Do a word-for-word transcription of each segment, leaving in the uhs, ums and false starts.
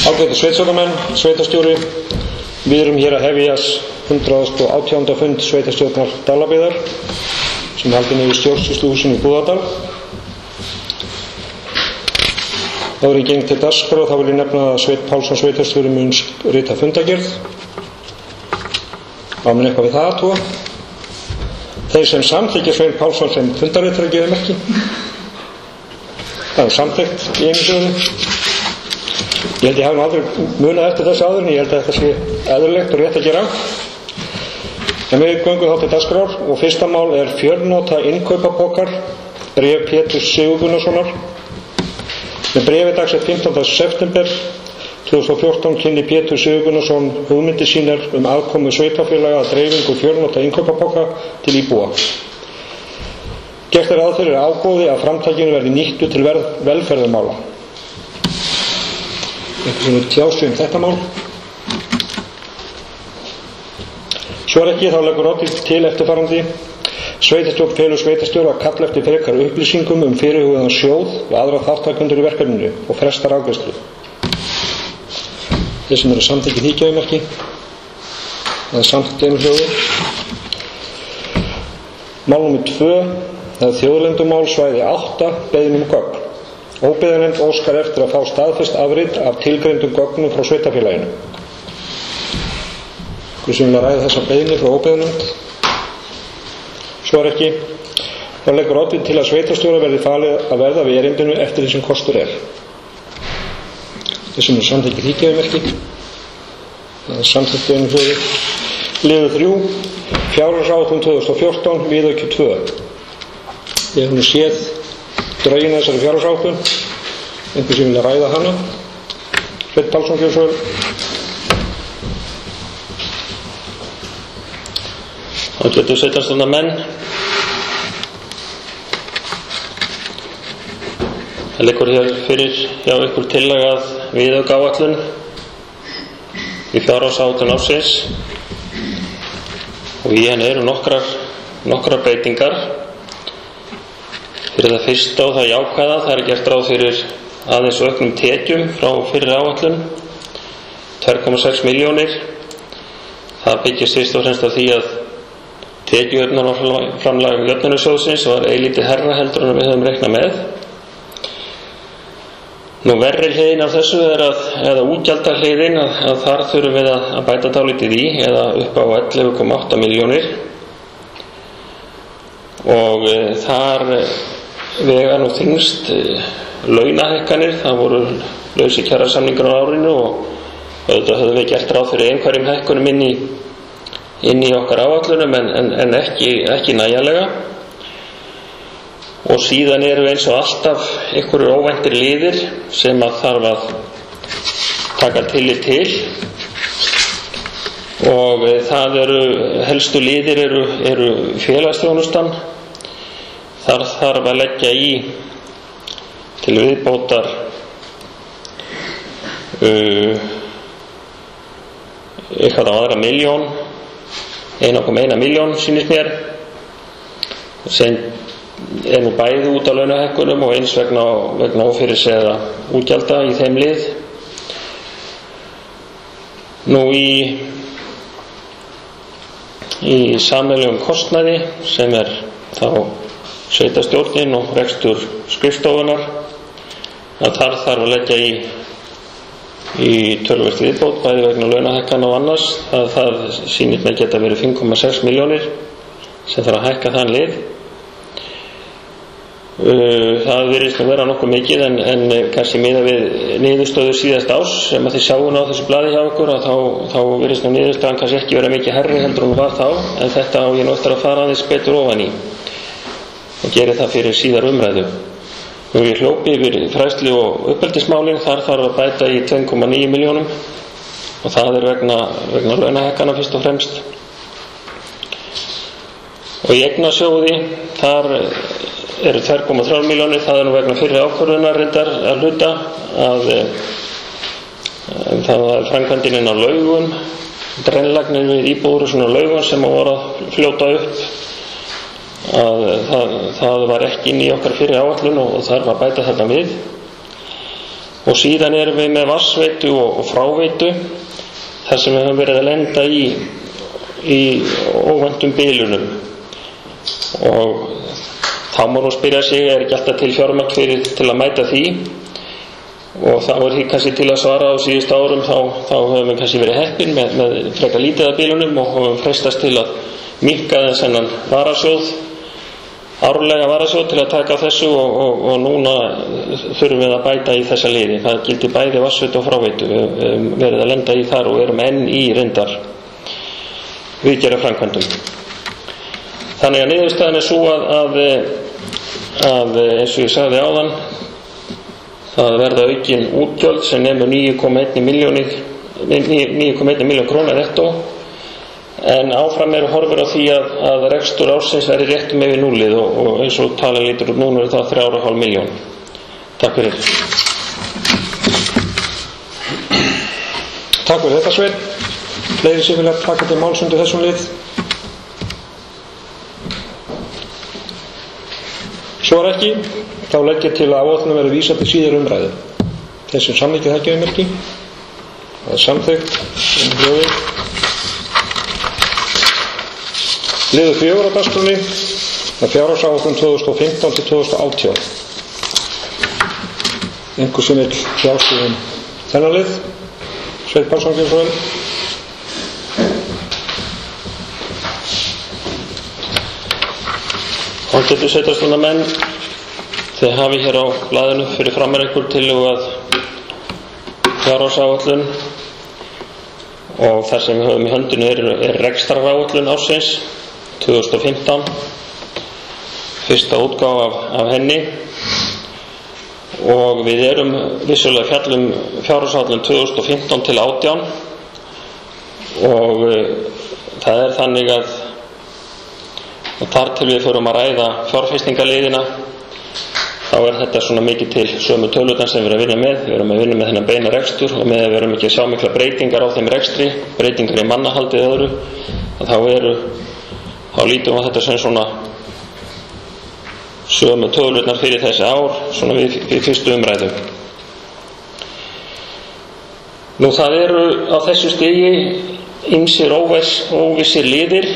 Ágætu sveitarstjórnarmenn, sveitarstjóri, við erum hér að hefja hundrað og átjánda fund sveitarstjórnar Dalabyggðar sem haldinn er í stjórnsýsluhúsinu í Búðardal. Áður en ég geng til dagskrár þá vil ég nefna að Sveinn Pálsson sveitarstjóri mun rita fundargerð. Á mun eitthvað við það að tóa. Þeir sem samþykkja Sveinn Pálsson sem fundarritara gefa merki. Það er samþykkt í einu stöðu. Ég held ég hafi nú aldrei munað eftir þessu áður en ég held að þetta sé eðlilegt og rétt að gera. En við göngum þá til dagskrár og fyrsta mál er fjölnota innkaupapokar, bréf Péturs Sigurgunnarssonar. Með bréfi dagsett fimmtánda september tvö þúsund og fjórtán kynni Pétur Sigurgunnarsson hugmyndir sínar um aðkomu sveitarfélaga að dreifingu fjölnota innkaupapoka til íbúa. Gert er ráð fyrir ágóði að framtakinu verði nýttu til velferðarmála. Eitthvað sem er tjási um þetta mál. Svo er ekki þá leggur Oddviti til eftirfarandi. Sveitarstjórn felur sveitarstjóra að kalla eftir frekari upplýsingum um fyrirhugaðan sjóð og aðra þátttakendur í verkefninu og frestar afgreiðslu. Þeir sem eru samþykkið híkjaðumerki, það er samþykkt einu hljóði. Mál númer tvö, það er þjóðlendumál svæði átta, beiðni um gögn. Óbyggðanefnd óskar eftir að fá staðfest afrit af tilgreindum gögnum frá sveitarfélaginu. Við sem vilja ræða þessa beiðni frá óbyggðanefnd. Svo er ekki. Þá leggur Oddviti til að sveitarstjóra verði falið að verða við erindinu eftir því sem kostur er. Þessum er samþykkið híkjaðumerki. Það er samþykkt einu hljóði. Liður þrjú, fjárhagsáætlun tvö þúsund og fjórtán, viðauki tvö. Ég hef nú séð drögin þessari fjárhagsáætlun. Einhver sem vilja ræða hana. Sveinn Pálsson gjör svo vel. Ágætu sveitarstjórnarmenn. Það liggur hér fyrir hjá ykkur tillaga að viðaukaáætlun í fjárhagsáætlun ársins og í henni eru nokkrar, nokkrar breytingar. Fyrir það fyrsta og það jákvæða, það er gert ráð fyrir aðeins auknum tekjum frá fyrri áætlun, tvö komma sex milljónir. Það byggist fyrst og fremst á því að tekjujöfnunarframlag jöfnunarsjóðsins var eilítið hærra heldur en við höfum reiknað með. Nú verri hliðin af þessu er að, eða útgjaldahliðin, að, að þar þurfum við að, að bæta dálítið í, eða upp á ellefu komma átta milljónir. Og e, þar vega nú þyngst e, launahækkanir, það voru lausi kjarasamningar á árinu og auðvitað höfum við gert ráð fyrir einhverjum hækkunum inn í inn í okkar áætlunum en, en, en ekki, ekki nægjanlega. Og síðan eru eins og alltaf einhverjir óvæntir liðir sem að þarf að taka tillit til og e, það eru helstu liðir eru, eru félagsþjónustan. Þar þarf að leggja í til viðbótar uh, eitthvað á aðra miljón eina komma eina milljón sýnist mér sem er nú bæði út á launahækkunum og eins vegna, vegna ófyrirséðra útgjalda í þeim lið. Nú í í sameiginlegum kostnaði sem er þá sveitarstjórnin og rekstur skrifstofunar að þar þarf að leggja í í töluvert viðbót bæði vegna launahækkana og annars. Það, það sýnir mér geta verið fimm komma sex milljónir sem þarf að hækka þann lið. Það virðist nú vera nokkuð mikið en, en kannski miðað við niðurstöður síðast árs sem að þið sjáum á þessu blaði hjá okkur að þá, þá virðist nú niðurstöðan kannski ekki vera mikið hærri heldur hún var þá en þetta á ég nú eftir að fara aðeins betur ofan í og geri það fyrir síðar umræðu. Nú er ég hljópi yfir fræðslu og uppeldismálin, þar þarf að bæta í tvö komma níu milljónum og það er vegna, vegna launahækkana fyrst og fremst. Og í eignasjóði, þar eru tvö komma þrjár milljónir, það er nú vegna fyrri ákvörðunar reyndar að hluta að það var framkvæmdin inn á Laugum, drennlagnir við íbúður og svona Laugum sem voru að fljóta upp. Að það, það var ekki inn í okkar fyrir áætlun og þarf að bæta þarna við Og síðan erum við með vatnsveitu og, og fráveitu þar sem við höfum verið að lenda í, í óvæntum bilunum. Og þá má nú spyrja sig, er ekki alltaf til fjármagn fyrir til að mæta því? Og þá er því kannski til að svara á síðustu árum, þá, þá höfum við kannski verið heppin með, með frekar lítið af bilunum og höfum freistast til að minnka þennan varasjóð, árlega varasjóð til að taka á þessu og, og, og núna þurfum við að bæta í þessa liði. Það gildi bæði vatnsveitu og fráveitu, við höfum verið að lenda í þar og erum enn í reyndar viðgerða framkvæmdum. Þannig að niðurstaðan er svo að, að, að eins og ég sagði áðan, það verða aukin útgjöld sem nemur níu komma eina milljón króna nettó, en áfram eru horfur á því að, að rekstur ársins verði réttum yfir núllið og, og eins og tala lítur út núna er það þrjár og hálf milljón. Takk fyrir. Takk fyrir þetta, Sveinn. Fleiri sem vilja taka til máls undir þessum lið? Svo er ekki, þá legg ég til að áætlunum verði vísað til síðar umræðu. Þessum samþykki það gefur merki. Það er samþykkt um hljóði. Liður fjögur á dagskránni er fjárhagsáætlun tvö þúsund og fimmtán til tvö þúsund og átján. Einhver sem vill tjá sig um þennan lið? Sveinn Pálsson, gjörðu svo vel. Ágætu sveitarstjórnarmenn, þið hafi hér á blaðinu fyrir framar ykkur tillögu að fjárhagsáætlun og þar sem við höfum í höndinu er, er rekstraráætlun ársins tvö þúsund og fimmtán, fyrsta útgáfa af, af henni, og við erum vissulega fjallum fjárhagsáætlun tvö þúsund og fimmtán til átján og uh, það er þannig að og þar til við förum að ræða fjárfestingaliðina þá er þetta svona mikið til sömu tölurnar sem við erum að vinna með. Við erum að vinna með þennan beina rekstur og með að við erum ekki að sjá mikla breytingar á þeim rekstri, breytingar í mannahaldi eða öðru, að þá eru þá lítum við þetta sem svona sömu tölurnar fyrir þessi ár svona við, við fyrstu umræðu. Nú það eru á þessu stigi ýmsir óvissir liðir.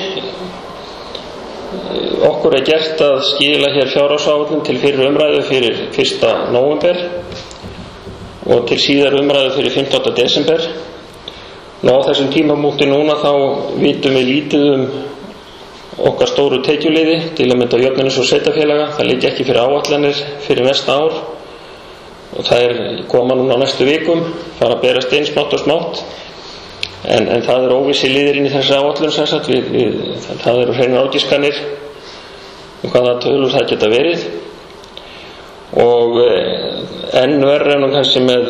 Okkur er gert að skila hér fjárhagsáætlun til fyrir umræðu fyrir fyrsta nóvember og til síðar umræðu fyrir fimmtánda desember. Nú á þessum tímamúti núna þá vitum við lítið um okkar stóru tekjuliði, til að mynda jöfnunar og sveitarfélaga. Það liggja ekki fyrir áætlanir fyrir næsta ár og það er koma núna á næstu vikum, fara að berast inn smátt og smátt. En, en það er óvissi liðir inn í þessi áætlun sem sagt, við, við, það eru hreinar ágiskanir um hvaða tölur það geta verið og enn verður en kannski með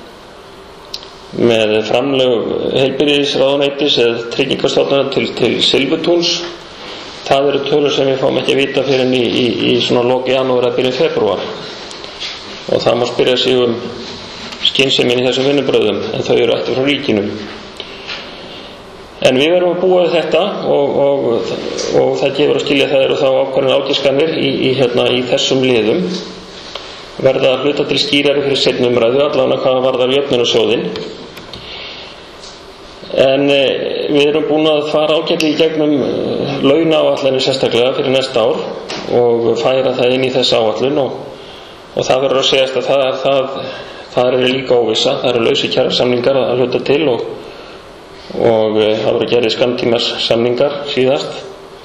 með framlög heilbrigðisráðuneytis eða tryggingastofnunar til, til Silfurtúns. Það eru tölur sem við fáum ekki að vita fyrir í, í, í svona loki janúar eða byrjun febrúar og það má spyrja sig um skynsemin í þessum vinnubröðum en þau eru eftir frá ríkinu. En við verðum að búa við þetta og, og, og það gefur að skilja það eru þá ákvarðin ágiskanir í, í, hérna, í þessum liðum verða að hluta til skýrari fyrir seinni umræðu allavega hvað varðar jöfnunarsjóðinn. En e, við erum búin að fara ágætlega í gegnum e, launaáætlanir sérstaklega fyrir næsta ár og færa það inn í þessa áætlun og, og það verður að segjast að það, það, það er líka óvissa, það eru lausi kjarasamningar að hluta til og og það voru gerðið skammtímas samningar síðast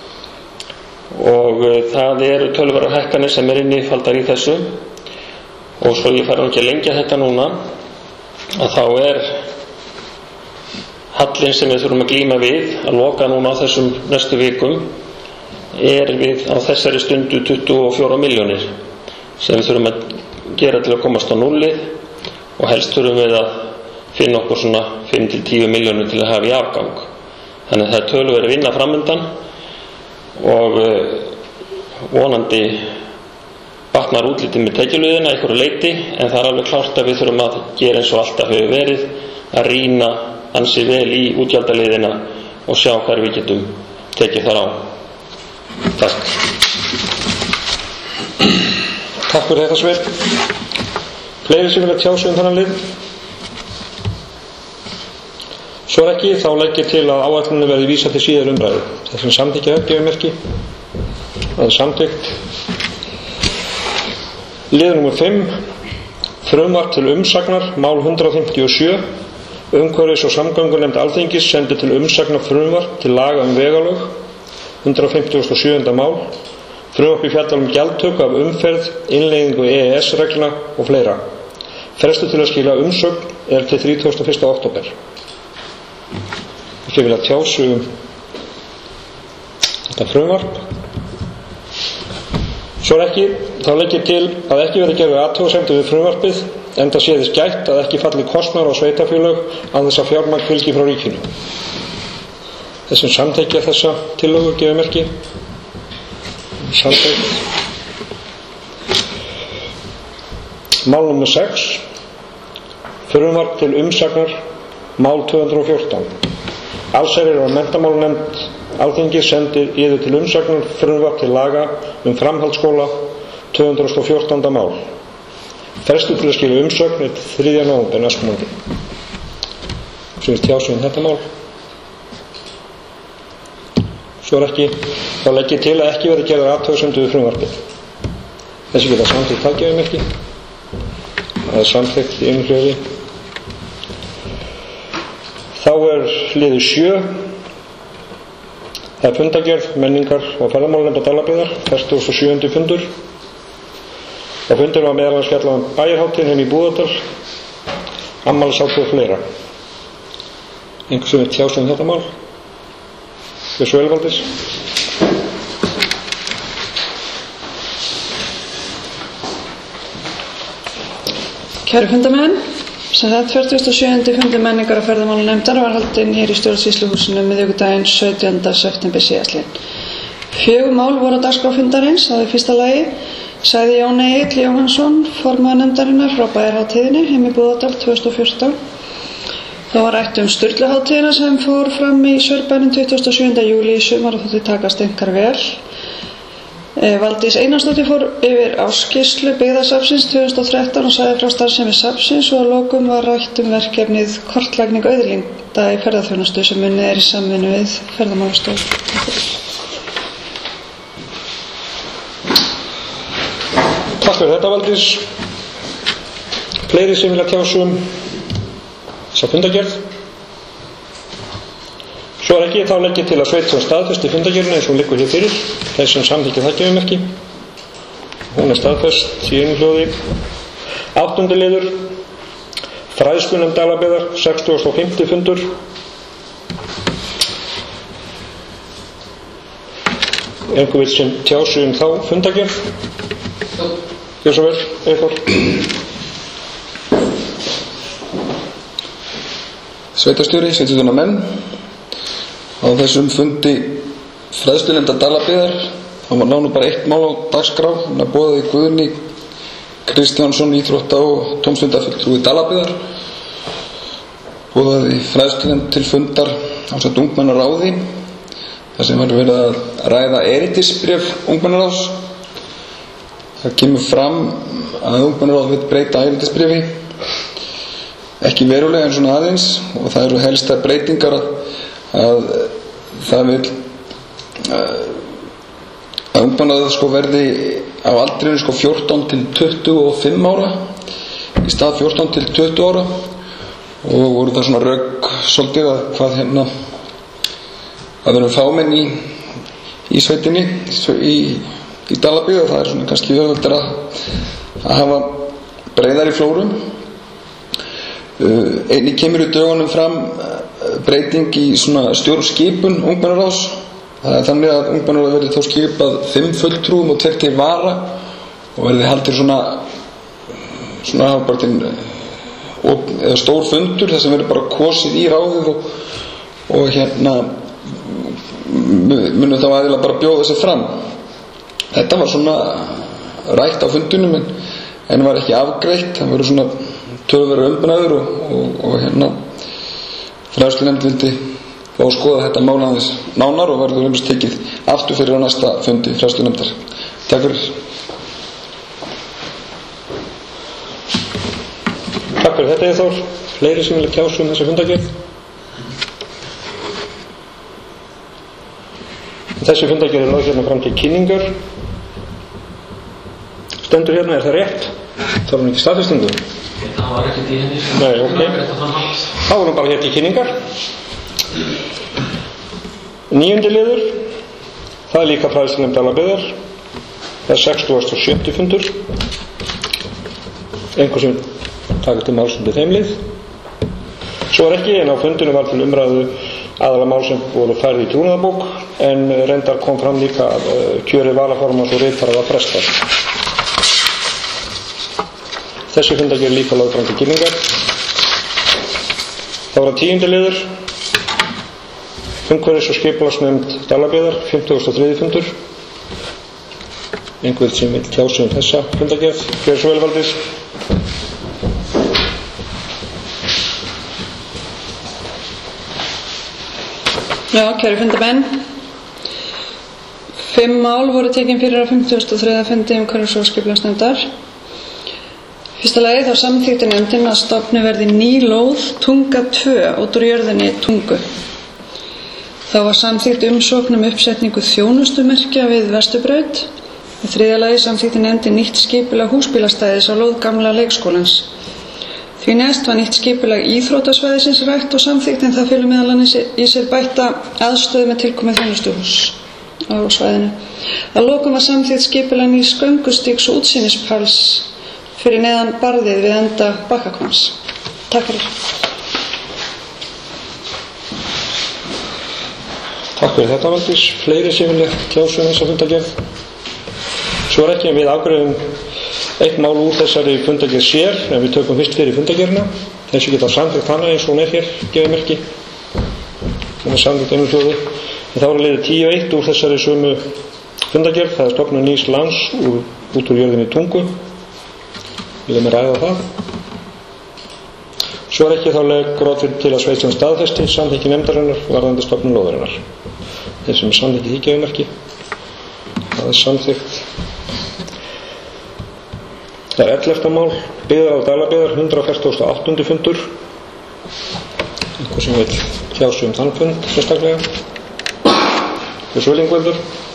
og það eru töluverðar hækkanir sem er innifaldar í þessu og svo ég fara ekki að lengja þetta núna að þá er hallinn sem við þurfum að glíma við að loka núna á þessum næstu vikum er við á þessari stundu tuttugu og fjórar milljónir sem við þurfum að gera til að komast á núllið og helst þurfum við að finna okkur svona fimm til tíu milljónir til að hafa í afgang. Þannig að það er töluverð vinna framundan og vonandi batnar útlitið með tekjuliðina einhverju leyti en það er alveg klárt að við þurfum að gera eins og alltaf hefur verið að rýna ansi vel í útgjaldaliðina og sjá hvar við getum tekið þar á. Takk. Takk fyrir þetta, Sveinn. Fleiri sem vilja tjá sig um þennan lið? Svo er ekki, þá legg ég til að áætlunni verði vísað til síðari umræðu. Þess vegna samþykkja það, gefur merki. Það er samþykkt. Lið númer fimm, frumvarp til umsagnar, mál hundrað fimmtíu og sjö. Umhverfis- og samgöngunefnd Alþingis sendi til umsagnar frumvarp til laga um vegalög, hundrað fimmtugasta og sjöunda mál. Frumvarpið fjallar um gjaldtöku af umferð, innleiðingu E E S-reglna og fleira. Frestur til að skila umsögn er til þrítugasta og fyrsta október. Ég vil að tjá sig um þetta frumvarp. Svo er ekki, þá legg ég til að ekki verði gerð athugasemdir við frumvarpið, enda sé þess gætt að ekki falli kostnaður á sveitarfélög án þess að fjármagn fylgi frá ríkinu. Þessum samþykkja þessa tillögu, gefur merki. Samþykkt. Mál númer sex, frumvarp til umsagnar, mál tvö hundruð og fjórtán. Allsherjar- og menntamálanefnd Alþingis sendir yður til umsagnar frumvarp til laga um framhaldsskóla, tvö hundruð og fjórtánda mál. Frestur til að skila umsögn er þriðja nóvember næstkomandi. Svo er tjá sig um þetta mál. Svo er ekki, þá legg ég til að ekki verði gerðar athugasemdir við frumvarpið. Þessi geta samþykkt það, gefur merki. Það er samþykkt í einu hljóði. Þá er liður sjö. Það er fundargerð, menningar og ferðamálanefndar Dalabyggðar, fertugasta og sjöundi fundur. Og fundur var meðal annars fjallað um bæjarhátíðina heim í Búðardal, afmælishátíð og fleira. Einhver sem vil tjá sig um þetta mál? Björn Svölvaldis. Kæru fundamenn, sem þetta fertugasta og sjöundi fundur menningar og ferðamálanefndar var haldinn hér í stjórnsýsluhúsinu miðvikudaginn sautjánda september síðastliðinn. Fjögur mál voru á dagskrá fundarins. Það er fyrsta lagi sagði Jón Egill Jóhannsson, formaður nefndarinnar, frá bæjarhátíðinni heim í Búðardal tvö þúsund og fjórtán. Það var rætt um Sturluhátíðina sem fór fram í Saurbænum tuttugasta og sjöunda júlí í sumar og þótti takast einkar vel. Valdís Einarsdóttir fór yfir ársskýrslu byggðasafnsins tvö þúsund og þrettán og sagði frá starfsemi safnsins og að lokum var rætt um verkefnið kortlagning auðlinda í ferðaþjónustu sem unnið er í samvinnu við Ferðamálastofu. Takk fyrir þetta, Valdís. Fleiri sem vilja tjá sig um þessa fundargerð? Svo er ekki, þá legg ég til að sveitarstjórn staðfesti fundargerðina eins og hún liggur hér fyrir. Þeir sem samþykkja það gefur merki. Hún er staðfest í einu hljóði. Áttundi liður, fræðslunefnd Dalabyggðar, sextugasta og fimmti fundur. Einhver vill sem tjá sig um þá fundargerð? Gjör svo vel, Eyþór. Sveitarstjóri, sveitarstjórnarmenn. Á þessum fundi fræðslunefndar Dalabyggðar, það var nánu bara eitt mál á dagskrá, hann að boðaði Guðni Kristjánsson, íþrótta og tómstundafulltrúi Dalabyggðar, boðaði fræðslunefnd til fundar ásamt ungmennaráði, þar sem var verið að ræða erindisbréf ungmennaráðs. Það kemur fram að ungmennaráð vill breyta erindisbréfi, ekki verulega en svona aðeins, og það eru helsta breytingar að, að það vil að, að ungmennaráð sko verði á aldrinu sko fjórtán til tuttugu og fimm ára í stað fjórtán til tuttugu ára, og voru það svona rök svolítið að hvað hérna að verðum fámenn í, í sveitinni í, í Dalabyggð, og það er svona kannski auðveldara að, að hafa breiðari flórum. Uh, einnig kemur í dögunum fram uh, breyting í svona stjórnskipun ungmennaráðs. Það er þannig að ungmennaráð verði þó skipað fimm fulltrúum og tveir til vara, og verði haldir svona svona bara til op, eða stór fundur þar sem verði bara kosið í ráðið, og, og hérna munum þá aðeins bara bjóða sig fram. Þetta var svona rætt á fundunum en, en var ekki afgreitt. Það voru svona töluverður umbunnaður og, og, og hérna fræðslunefnd vildi fá að skoða þetta mál aðeins nánar og verður umst tekið aftur fyrir á næsta fundi fræðslunefndar. Takk fyrir. fyrir þetta, Eyþór. Fleiri sem vilja tjá sig um þessa fundargerð? Þessi fundargerð er lögð hérna fram til kynningar. Stendur hérna, er það rétt? Það var ekki staðfestingu? Það var ekkert í henni. Nei, ok. Þá erum bara hérna í kynningar. Níundi liður. Það er líka fræðslunefnd Dalabyggðar. Það er sextugasti og sjötti fundur. Einhver sem taka til máls undir þeim lið. Svo er ekki, en á fundinu var til umræðu aðalega mál sem voru færð í trúnaðarbók, en reyndar kom fram líka að kjörið varaformanns og ritara var frestað. Þessi fundargerð líka lögð fram til kynningar. Það var tíundi liður. Umhverfis- og skipulagsnefnd Dalabyggðar, fimmtugasti og þriðji fundur. Einhver sem vil tjá sig um þessa fundargerð? Gjörðu svo vel, Valdís. Já, kæru fundarmenn. Fimm mál voru tekin fyrir á fimmtugasta og þriðja fundi umhverfis- og skipulagsnefndar. Fyrsta lagi þá samþykkti nefndin að stofnuð verði ný lóð Tunga tvö út úr jörðinni Tungu. Þá var samþykkt umsókn um uppsetningu þjónustumerkja við Vesturbraut. Í þriðja lagi samþykkti nefndin nýtt skipulag húsbílastæðis á lóð gamla leikskólans. Því næst var nýtt skipulag íþróttasvæðisins rætt og samþykkt, en það felur meðal annars í sér bætta aðstöðu með tilkomu þjónustuhúss á svæðinu. Að lokum var samþykkt skipulag nýs göngustígs og útsýnispals fyrir neðan barðið við enda Bakkahvamms. Takk fyrir. Takk fyrir þetta, Valdís. Fleiri sem vilja tjá sig um þessa fundargerð? Svo er ekki, en við afgreiðum eitt mál úr þessari fundargerð sér, en við tökum fyrst fyrir fundargerðina. Þessu geta samþykkt hana eins og hún er hér, gefið merki. Það er samþykkt einu hljóði. En þá er að leiða tíu og eitt úr þessari sömu fundargerð. Það er stofnun nýs lands úr, út úr jörðinni Tungu. Viljum við ræða það. Svo er ekki, þá leggur ráð fyrir til að Sveitarstjórn staðfesti samþykki nefndarinnar varðandi stofnun lóðarinnar. Þeir sem samþykki því gefið merki. Það er samþykkt. Það er ellefta mál, byggðar á Dalabyggðar, hundrað fertugasta og áttundi fundur. Einhver sem vil tjá sig um þann fund sérstaklega? Fyrir Svölingveldur.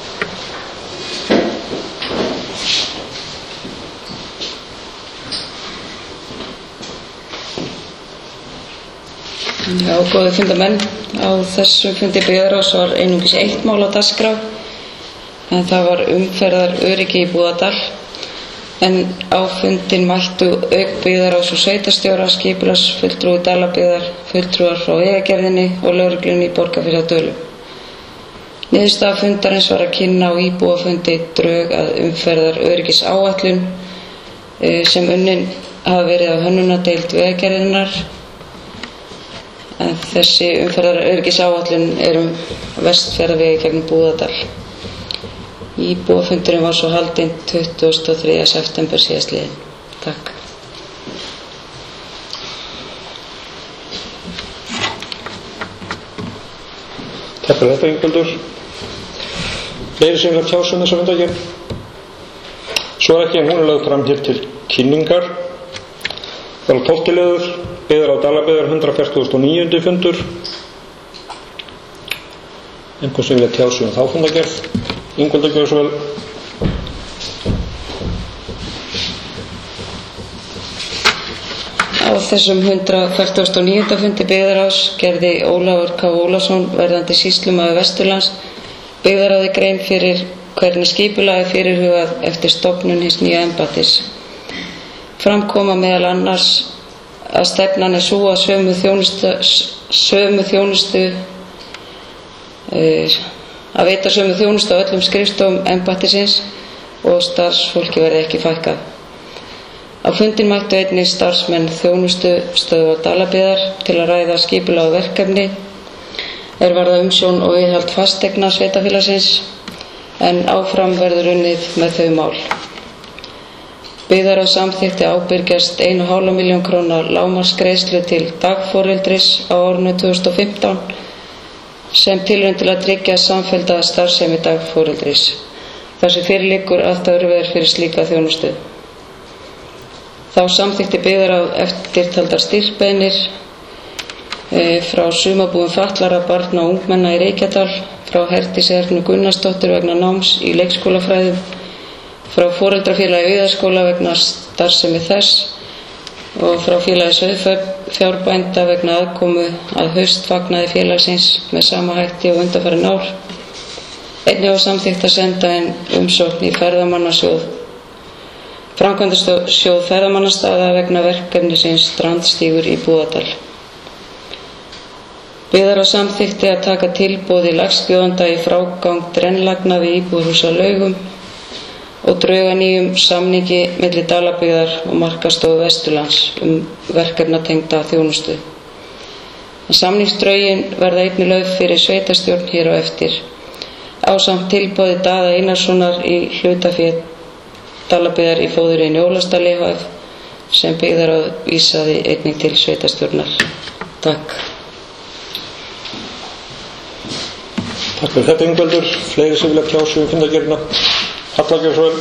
Já, góði fundarmenn. Á þessum fundi Byggðarráðs var einungis eitt mál á dagskrá, en það var umferðar öryggi í Búðardal. En á fundin mæltu auk Byggðarráðs og sveitarstjóra, skipulagsfulltrúi Dalabyggðar, fulltrúar frá Vegagerðinni og lögreglunni í Borgarfjarðardölum. Niðurstaða fundarins var að kynna á íbúafundi drög að umferðar öryggisáætlun sem unnin hafa verið á hönnunardeild Vegagerðarinnar. En þessi umferðar öryggisáætlun er um Vestfjarðavegi gegnum Búðardal. Íbúafundurinn var svo haldinn tuttugasta og þriðja september síðastliðinn. Takk. Takk fyrir þetta, Ingveldur. Fleiri sem vilja tjá sig um þessa fundargerð? Svo er ekki, en hún er lögð fram hér til kynningar. Það var tólfti liður, byggðar á Dalabyggðar, hundrað fertugasta og níundi fundur. Einhver sem vilja tjá sig um þá fundargerð? Ingveldur, gjörðu svo vel. Á þessum hundrað fertugasta og níunda fundi Byggðarráðs gerði Ólafur K. Ólafsson, verðandi sýslumaður Vesturlands, Byggðarráði grein fyrir hvernig skipulagið fyrirhugað eftir stofnun hins nýja embættis. Fram koma meðal annars að stefnan er sú að sömu þjónustu, sömu þjónustu uh, að veita sömu þjónustu á öllum skrifstofum embættisins og starfsfólki verði ekki fækkað. Á fundin mættu einnig starfsmenn þjónustustöðvar Dalabyggðar til að ræða skipulag og verkefni er varða umsjón og viðhald fasteigna sveitarfélagsins, en áfram verður unnið með þau mál. Byggðarráð samþykkti ábyrgjast eina og hálfa milljón króna lágmarksgreiðslu til dagforeldris á árinu tvö þúsund og fimmtán sem tilraun til að tryggja samfellda starfsemi dagforeldris, þar sem fyrir liggur allt öðru verð fyrir slíka þjónustu. Þá samþykkti byggðarráð eftirtaldar styrkbeiðnir e, frá sumarbúum fatlaðra barna og ungmenna í Reykjadal, frá Herdísi Ernu Gunnarsdóttur vegna náms í leikskólafræðum, frá Foreldrafélagi Viðaskóla vegna starfsemi þess og frá félagi sauðfjárbænda vegna aðkomu að haustfagnaði félagsins með sama hætti og undanfarin ár. Einnig var samþykkt að senda inn umsókn í ferðamannasjóð Framkvæmdasjóð ferðamannastaða vegna verkefnisins Strandstígur í Búðardal. Byggðarráð samþykkti að taka tilboð í lagsbjóðanda í frágang drennlagna við íbúðarhús á Laugum og drög að nýjum samningi milli Dalabyggðar og Markaðsstofu Vesturlands um verkefnatengda þjónustu. Samningsdrögin verða einnig lögð fyrir sveitarstjórn hér á eftir, ásamt tilboði Daða Einarssonar í hlutafé Dalabyggðar í fóðurinni Ólafsdal E H F sem byggðarráð vísaði einnig til sveitarstjórnar. Takk. Takk fyrir þetta, Ingveldur. Fleiri sem vilja tjá sig um fundargerðina? Halla Geirsson.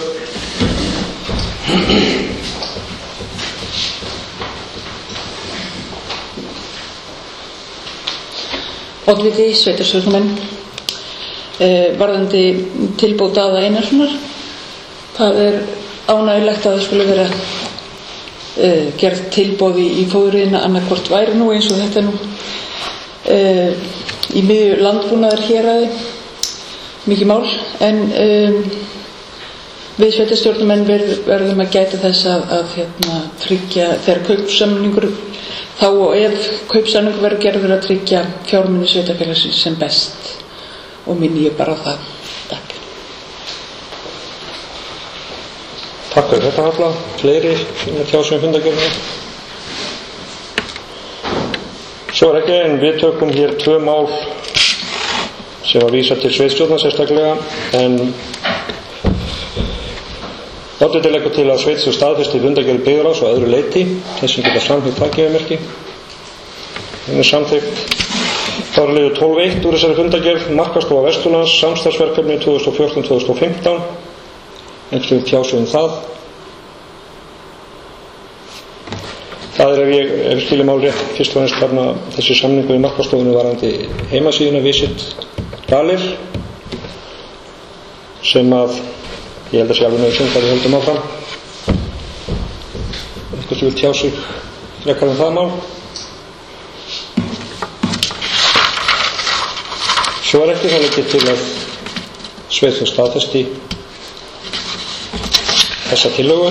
Oddviti, sveitarstjórnarmenn, eh, varðandi tilboð Daða Einarssonar. Það er ánægjulegt að það skulle vera uh, gerð tilboði í fóðurina annarkvort væri nú eins og þetta nú uh, í miðju landbúnaðar héraði mikið mál, en um, við sveitarstjórnarmenn verð, verðum að gæta þess að, að hérna, tryggja þegar kaupsamningur þá og ef kaupsamningur verður gerður að tryggja fjármuni sveitarfélagsins sem best og minni ég bara á það. Takk. Takk fyrir þetta, Halla. Fleiri sem að tjá sig um fundargerðina? Svo er ekki, en við tökum hér tvö mál sem var vísað til sveitarstjórnar sérstaklega, en oddviti leggur til að sveitarstjórn staðfesti fundargerð byggðarráðs og öðru leyti, þessum geta samþykkt takkiðamerki. Hún er samþykkt. Þá er liður tólf eitt úr þessari fundargerð, Markaðsstofa Vesturlands, samstarfsverkefni tvö þúsund og fjórtán til tvö þúsund og fimmtán. Einhverjum tjá sig um það. Það er ef ég ef skilja mál rétt fyrst og fremst þarna þessi samningu í Markaðsstofunni varandi heimasíðuna Visit Dalir sem að ég held að sé alveg nauðsynlegt að við höldum áfram. Eitthvað sem vil tjá sig frekar um það mál. Svo er ekki það leggið til að sveitarstjórn staðfesti þessa tillögu.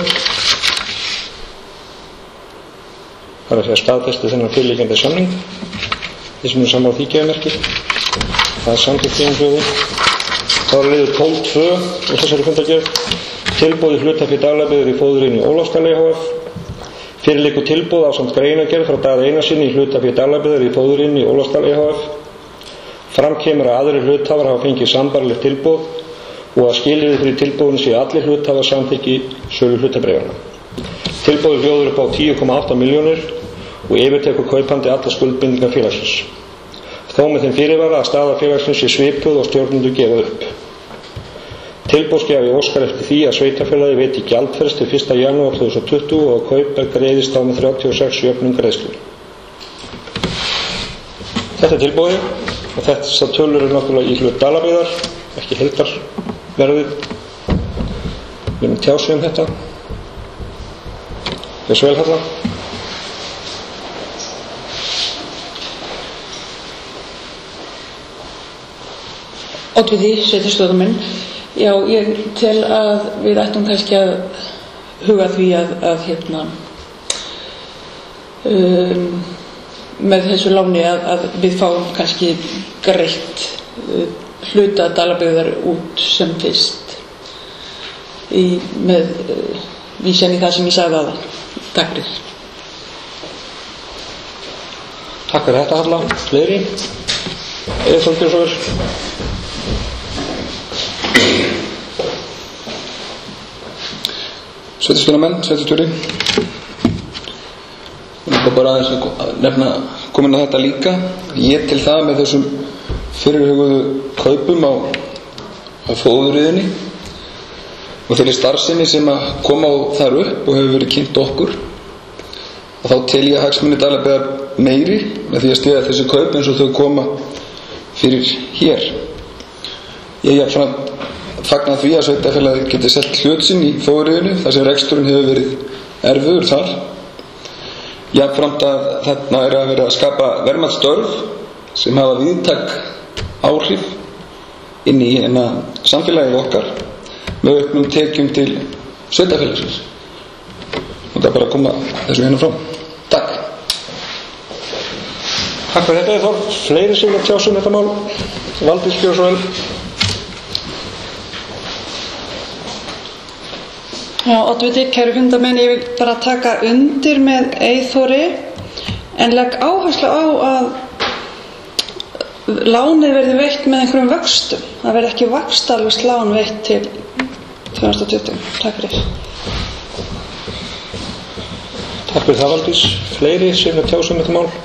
Það er að segja staðfesti þennan fyrirliggjandi samning. Þeir sem eru sammála því gefamerki. Það er samþykkt í umhljóði. Þá er liður tólf tvö og þessari fundargerð. Tilboð í hlutafé Dalabyggðar í fóðurinni Ólafsdal E H F. Fyrir liggur tilboð ásamt greinargerð frá Daða Einarssyni í hlutafé Dalabyggðar í fóðurinni Ólafsdal E H F. Fram kemur að aðrir hluthafar hafa fengið sambærilegt tilboð og að skilyrði fyrir tilboðinu séu allir hluthafar samþykki sölu hlutabréfanna. Tilboðið hljóður upp á tíu komma átta milljónir og yfirtekur kaupandi alla skuldbindingar félagsins. Þó með þeim fyrirvara að staða félagsins sé svipuð og stjórnendur gefa upp. Tilboðsgjafi óskar eftir því að sveitarfélagi veiti gjaldfrest til fyrsta janúar tvö þúsund og tuttugu og að kaup greiðist á með þrjátíu og sex jöfnum greiðslu. Þetta er tilboðið og þetta tölur er náttúrulega í hlut Dalabyggðar, ekki heildarverðið. Við erum tjá sig um þetta. Þessu vel, Halla. Oddviti, sveitarstjórnarmenn, já, ég tel að við ættum kannski að huga því að, að hérna, um, með þessu láni að, að við fáum kannski greitt uh, hluta Dalabyggðar út sem fyrst í, með uh, vísan í það sem ég sagði að það. Takk fyrir. Takk fyrir þetta, Halla. Fleiri? Eða Þorgeirsson? Sveitarstjórnarmenn, sveitarstjóri. Ég ætla bara aðeins að nefna komin að þetta líka. Ég til það með þessum fyrirhuguðu kaupum á, á fóðurriðinni og þeirri starfsemi sem að koma á þar upp og hefur verið kynnt okkur og þá tel ég hagsmuni Dalabyggðar meiri með því að styðja þessi kaup eins og þau koma fyrir hér. Ég hef fagnað því að sveitarfélagið geti selt hlut sinn í Þóriðinu þar sem reksturinn hefur verið erfiður þar. Jafnframt að þarna er að vera að skapa verðmætsstörf sem hafa víðtæk áhrif inn í hérna samfélagið okkar með auknum tekjum til sveitarfélagsins. Og það er bara að koma þessu hérna fram. Takk. Takk fyrir þetta, Þór. Fleiri sem að tjásum þetta mál. Valdís Björnsson. Já, oddviti, kæru fundarmenn, ég vil bara taka undir með Eyþóri en legg áherslu á að lánið verði veitt með einhverjum vöxtum. Það verði ekki vaxtalust lán veitt til tvö þúsund tuttugu. Takk fyrir. Takk fyrir það, Valdís. Fleiri sem að tjásum þetta mál.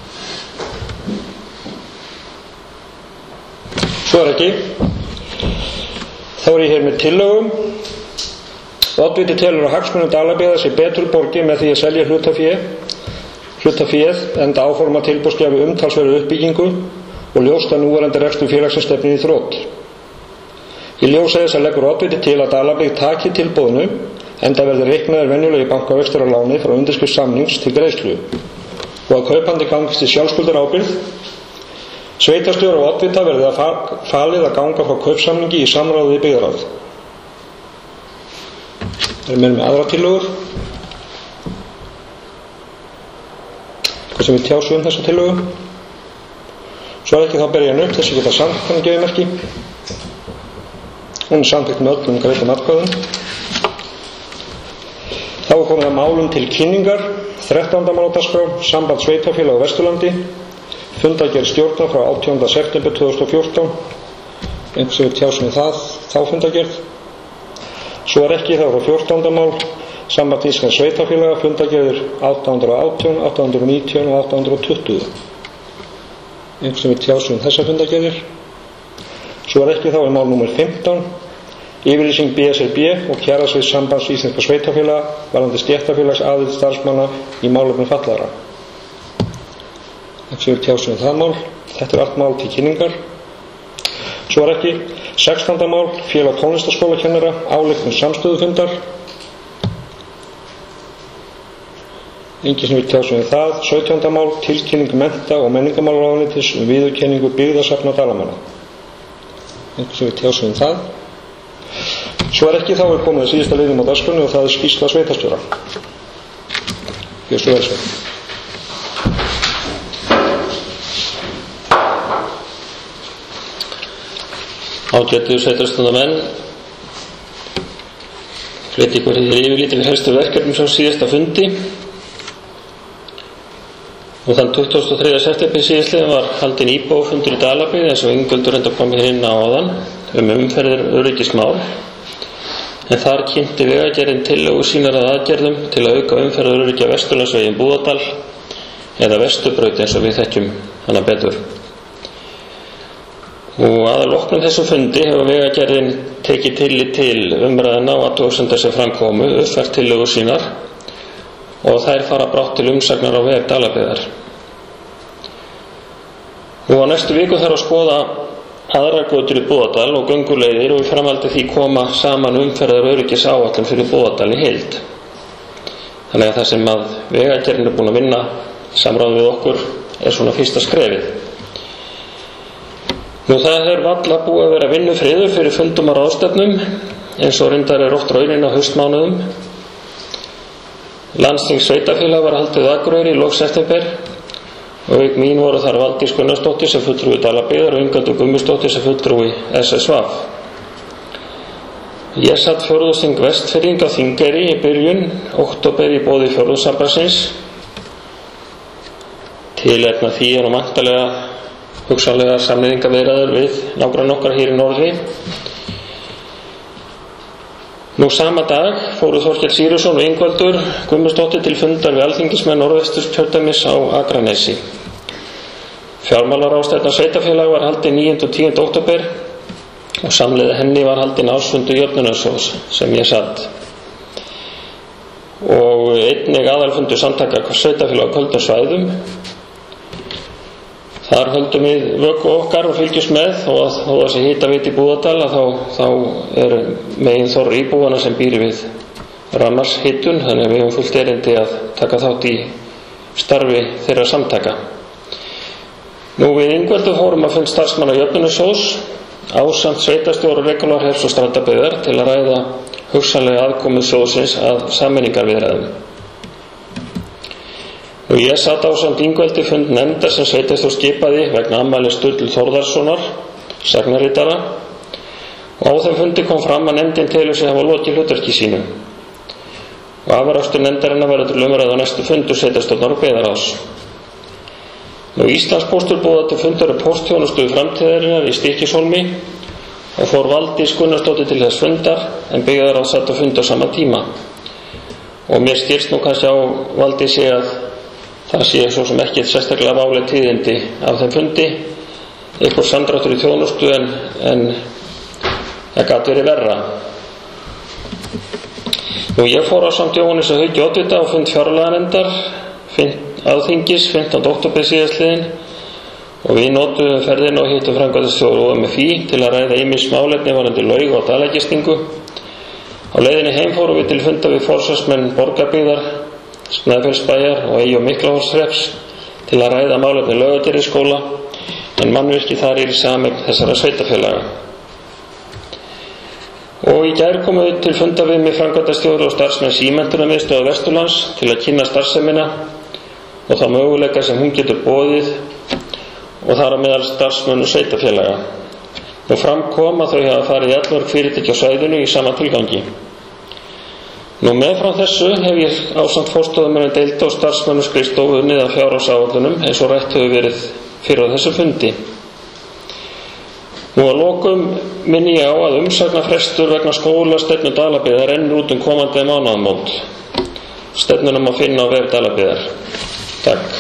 Svo er ekki. Þá er ég hér með tillögum. Oddviti telur að hagsmunum Dalabyggðar sé betur borgið með því að selja hlutafé, hlutaféð enda áforma tilboðsgjafi umtalsverðu uppbyggingu og ljóst að núverandi rekstur félagsins stefnir í þrot. Í ljósi þess að leggur oddviti til að Dalabyggð taki tilboðinu enda verði reiknaðir venjulegi bankavextir á láni frá undirskrift samnings til greiðslu og að kaupandi gangist í sjálfskuldar ábyrgð. Sveitarstjóra og oddvita verði að falið að ganga frá kaupsamningi í samráði við byggðarráð. Erum við með aðra tillögur? Hvað sem við tjásum um þessa tillögu? Svo er ekki þá ber ég hann upp þessi geta samþykkt hann gefið merki. Hún er samþykkt með öllum greiddum atkvæðum. Þá er komið að málum til kynningar. þrettánda mál á dagskrá, samband sveitarfélaga á Vesturlandi. Fundargerð stjórnar frá átjánda september tvö þúsund og fjórtán. Einhvers við tjásum við það, þá fundargerð. Svo er ekki þá frá fjórtánda mál, samband íslenskra sveitarfélaga, fundargerðir átta hundruð og átján, átta hundruð og nítján og átta hundruð og tuttugu. Einhvers sem við tjásum þessa fundargerðir. Svo er ekki þá í mál númer fimmtán, yfirlýsing B S R B og kjarasvið sambands íslenskra sveitarfélaga varðandi stéttarfélags aðild starfsmanna í málefnum fatlaðra. Einhvers sem við tjásum það mál. Þetta er allt mál til kynningar. Svo er ekki sextánda mál, félag tónlistarskólakennara, ályktun samstöðufundar. Engin sem við tjásum við það. sautjánda mál, tilkynning mennta- og menningarmálaráðuneytis um viðurkenningu byggðasafna Dalamanna. Engin sem við tjásum við það. Svo er ekki þá er komið að síðasta liðum á dagskránni og það er skýrsla sveitarstjóra. Gjörðu svo vel, Sveinn. Ágætu sveitarstjórnarmenn, flyt ykkur hér yfirlítið við helstu verkefnum sem síðasta fundi. Og þann tuttugasta og þriðja september síðastliðinn var haldinn íbúafundur í Dalabyggð eins og Ingveldur enda komið inn á áðan um umferðir öryggismál. En þar kynnti Vegagerðin tillögur sínar að aðgerðum til að auka umferðar öryggi á Vesturlandsveginn Búðardal eða Vesturbraut eins og við þekkjum hana betur. Og að loknum þessum fundi hefur Vegagerðin tekið tillit til umræðina og athugasemda sem framkomu, uppfært tillögur sínar og þær fara brátt til umsagnar á veg Dalabyggðar. Og á næstu viku þarf að skoða aðrar götur í Búðardal og gönguleiðir og í framhaldi því koma saman umferðar öryggisáætlun fyrir Búðardal í heild. Þannig að það sem að Vegagerðin er búin að vinna samráð við okkur er svona fyrsta skrefið. Nú það er valla búið að vera vinnufriður fyrir fundum og ráðstefnum eins og reyndar er oft raunin á haustmánuðum. Landsþing sveitarfélag var haldið á Akureyri í lok september og auk mín voru þar Valdís Gunnarsdóttir sem fulltrúi Dalabyggðar og Ingveldur Gummisdóttir sem fulltrúi S S V. Ég satt fjórðungsþing Vestfirðing á Þingeyri í byrjun október í boði fjórðungssambandsins. Tilefni því er nú væntanlega hugsanlega sameiningarviðræður við nágranna okkar hér í norðri. Nú sama dag fóru Þorkell Sýrusson og Ingveldur Gummisdóttir til fundar við alþingismenn Norðvesturkjördæmis á Akranesi. Fjármálaráðstefna sveitarfélag var haldin níunda og tíunda október og samhliða henni var haldin ársfundur Jöfnunarsjóðs sem ég satt. og einnig aðalfundur samtaka sveitarfélaga á köldum svæðum. Þar höldum við vöku okkar og fylgjumst með, og þó að þessi hitaveita í Búðardal þá, þá er megin þorri íbúana sem býr við rafmagnshitun, þannig að við höfum fullt erindi að taka þátt í starfi þeirra samtaka. Nú við Ingveldur fórum að fund starfsmanna Jöfnunarsjóðs ásamt sveitarstjóra Reykhólahrepps og Strandabyggðar til að ræða hugsanlega aðkomu sjóðsins að sameiningarviðræðum. Nú ég sat ásamt Ingveldi fund nefndar sem sveitarstjórn skipaði vegna afmælis Sturlu Þórðarsonar, sagnaritara, og á þeim fundi kom fram að nefndin telur sig hafa lokið hlutverki sínu. Og afrakstur nefndarinnar verður til umræðu á næstu fundur sveitarstjórnar og byggðarráðs. Nú Íslandspóstur boðaði til fundar um póstþjónustu framtíðarinnar í Stykkishólmi og fór Valdís Gunnarsdóttir til þess fundar, en byggðarráð satt á fundi á sama tíma. Og mér skilst nú kannski á Valdísi að það sé svo sem ekkert sérstaklega váleg tíðindi af þeim fundi, eitthvað samdráttur í þjónustu, en, en það gat verið verra. Nú ég fór á samt Jóhannesi Hauki oddvita á fund fjárlaganefndar Alþingis fimmtánda október síðastliðinn, og við notuðum ferðina og hittum framkvæmdastjóra O M F I til að ræða ýmis málefni varðandi laug og dalagistingu. Á leiðinni heim fórum við til funda við forsvarsmenn Borgarbyggðar, Snæfellsbæjar og Eyja- og Miklaholtshrepps til að ræða málefni Laugardýrisskóla, en mannvirki þar er í sameign þessara sveitarfélaga. Og í gær komum við til funda við með framkvæmdastjóra og starfsmenn Símenntunarmiðstöðvar Vesturlands til að kynna starfsemina og þá möguleika sem hún getur boðið, og þar á meðal starfsmönnum sveitarfélaga. Nú fram kom að þau hafa farið í allmörg fyrirtæki á svæðinu í sama tilgangi. Nú meðfram þessu hef ég ásamt forstöðumönnum deilda og starfsmönnum skrifstofu unnið að fjárhagsáætlunum eins og rætt hefur verið fyrir á þessu fundi. Nú að lokum minni ég á að umsagnarfrestur vegna skólastefnu Dalabyggðar rennur út um komandi mánaðamót. Stefnuna má finna á vef Dalabyggðar. Takk.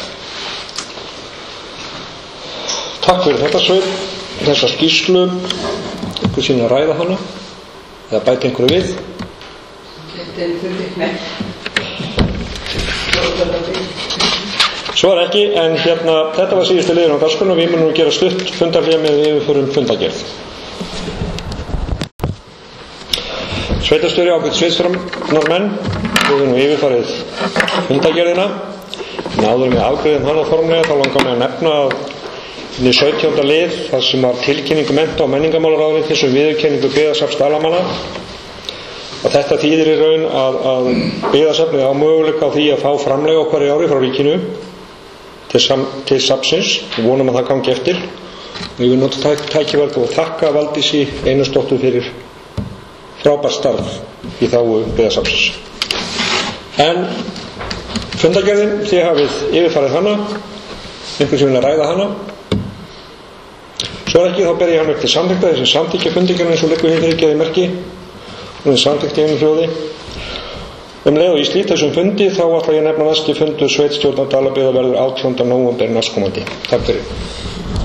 Takk fyrir þetta sveit, þessa skýrslu. Einhver sín að ræða hana eða bæta einhverju við? Svo er ekki, en hérna þetta var síðustu liður á dagskránni og við munum gera stutt fundarhlé með yfirförum fundargerð. Sveitarstjóri ákveðið sveitastjórnarmenn, við höfum yfirfarið fundargerðina, en áður með afgreiðum hana formlega þá langar mig að nefna að í sautjánda lið þar sem var tilkynningu mennta- og menningarmálaráðuneytis um viðurkenningu byggðasafns Dalamanna, og þetta þýðir í raun að, að byggðasafnið á möguleika á því að fá framlega okkar í ári frá ríkinu til, sam, til safnsins. Við vonum að það gangi eftir. Við vil nota tækifærið og þakka Valdísi Einarsdóttur fyrir frábært starf í þágu byggðasafnsins. En fundargerðin, þið hafið yfirfarið hana, einhvern sem vilja ræða hana. Svo er ekki, þá ber ég hann upp til samþykta, þessi samþykja fundargerðin eins og liggur hér fyrir geði merki. Hún er samþykkt í einu hljóði. Um leið og ég slít þessum fundi þá ætla ég að nefna næsti fundur sveitastjórnar Dalabyggðar verður átjánda nóvember næstkomandi. Takk fyrir.